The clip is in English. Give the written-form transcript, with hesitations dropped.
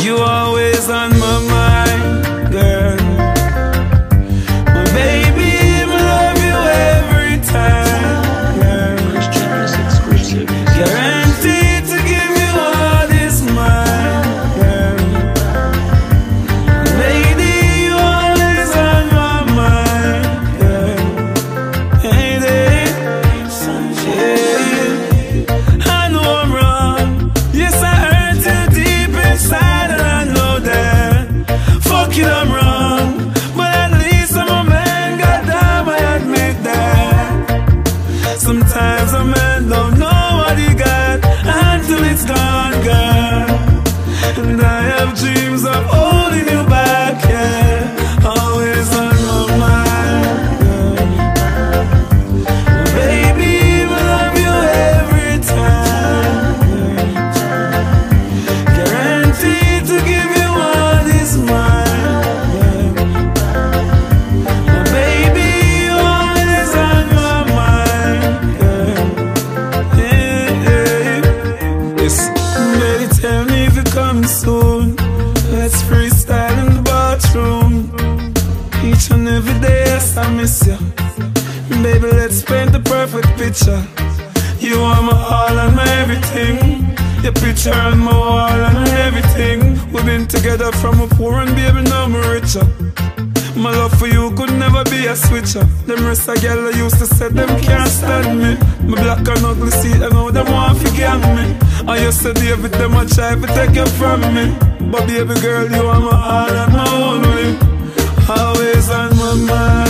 You always on my mind, girl. My baby, I love you every time, girl. Guaranteed to give you all this mine, girl. Lady, you always on my mind, girl. Hey there, yeah. I know I'm wrong. Yes, I hurt you deep inside, and I know that. Fuck it, I'm wrong, but at least I'm a man. Goddamn, I admit that. Sometimes a man don't know what he got until it's gone, girl. And I have dreams of holding you back, yeah. Always on my mind, girl. Baby, I love you every time, girl. Guaranteed to give you all this mine, girl. My baby, you always on my mind, girl. Yeah, yeah. Listen, baby, tell me if you're coming soon. Let's freestyle in the bathroom. Each and every day, yes, I miss you. Baby, let's paint the perfect picture. You are my all and my everything. Your picture on my wall and everything. We've been together from a poor and baby, now I'm richer. My love for you could never be a switcher. Them rest of girl I used to say them can't stand me. My black and ugly see I know them want to gang me. I used to deal with them, I try to take you from me. But baby girl, you are my all and my only. Always on my mind.